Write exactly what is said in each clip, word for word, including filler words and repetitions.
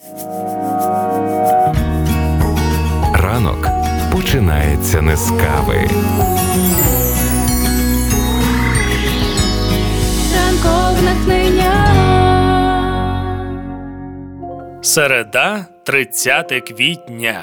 Ранок починається не з кави. Ранкове натхнення. Середа, тридцяте квітня.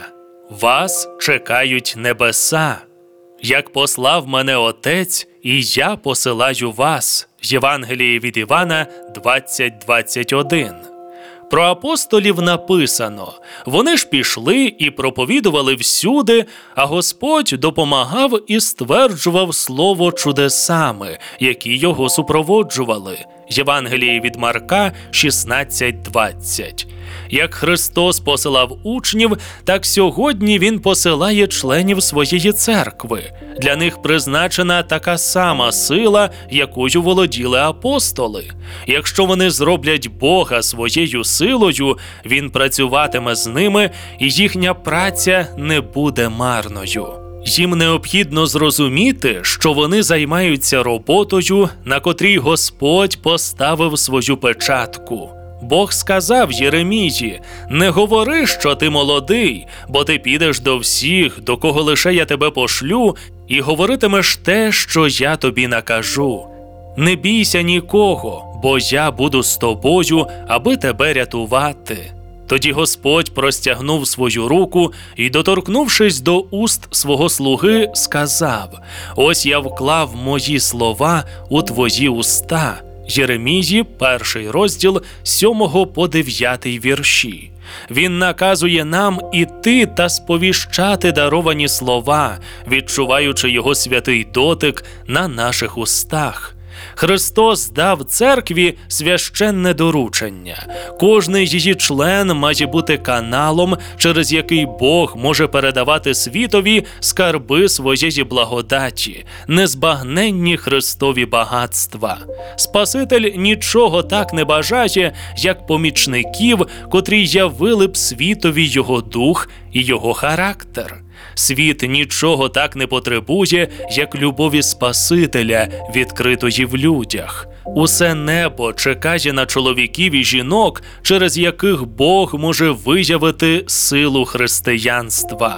Вас чекають небеса. Як послав мене Отець, і я посилаю вас. Євангеліє від Івана двадцять двадцять один. Про апостолів написано: вони ж пішли і проповідували всюди, а Господь допомагав і стверджував слово чудесами, які його супроводжували. Євангеліє від Марка шістнадцять двадцять. Як Христос посилав учнів, так сьогодні Він посилає членів своєї церкви. Для них призначена така сама сила, якою володіли апостоли. Якщо вони зроблять Бога своєю силою, Він працюватиме з ними, і їхня праця не буде марною. Їм необхідно зрозуміти, що вони займаються роботою, на котрій Господь поставив свою печатку. Бог сказав Єремії: «Не говори, що ти молодий, бо ти підеш до всіх, до кого лише я тебе пошлю, і говоритимеш те, що я тобі накажу. Не бійся нікого, бо я буду з тобою, аби тебе рятувати». Тоді Господь простягнув свою руку і, доторкнувшись до уст свого слуги, сказав: «Ось я вклав мої слова у твої уста». Єремії, перший розділ, сьомого по дев'ятий вірші. Він наказує нам іти та сповіщати даровані слова, відчуваючи його святий дотик на наших устах. Христос дав церкві священне доручення. Кожний її член має бути каналом, через який Бог може передавати світові скарби своєї благодаті, незбагненні Христові багатства. Спаситель нічого так не бажає, як помічників, котрі явили б світові його дух і його характер. Світ нічого так не потребує, як любові Спасителя, відкритої в людях. Усе небо чекає на чоловіків і жінок, через яких Бог може виявити силу християнства.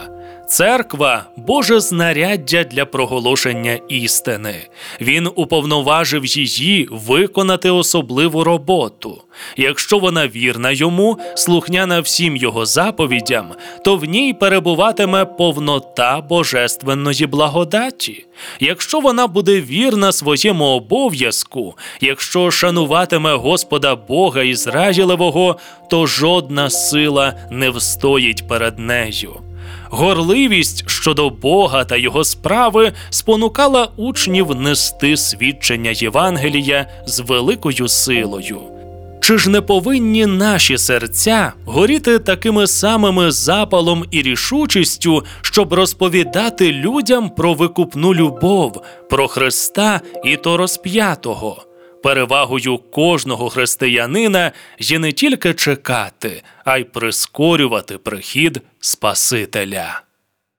Церква – Боже знаряддя для проголошення істини. Він уповноважив її виконати особливу роботу. Якщо вона вірна йому, слухняна всім його заповідям, то в ній перебуватиме повнота божественної благодаті. Якщо вона буде вірна своєму обов'язку, якщо шануватиме Господа Бога Ізраїлевого, то жодна сила не встоїть перед нею. Горливість щодо Бога та Його справи спонукала учнів нести свідчення Євангелія з великою силою. Чи ж не повинні наші серця горіти такими самими запалом і рішучістю, щоб розповідати людям про викупну любов, про Христа і то розп'ятого? Перевагою кожного християнина є не тільки чекати, а й прискорювати прихід Спасителя.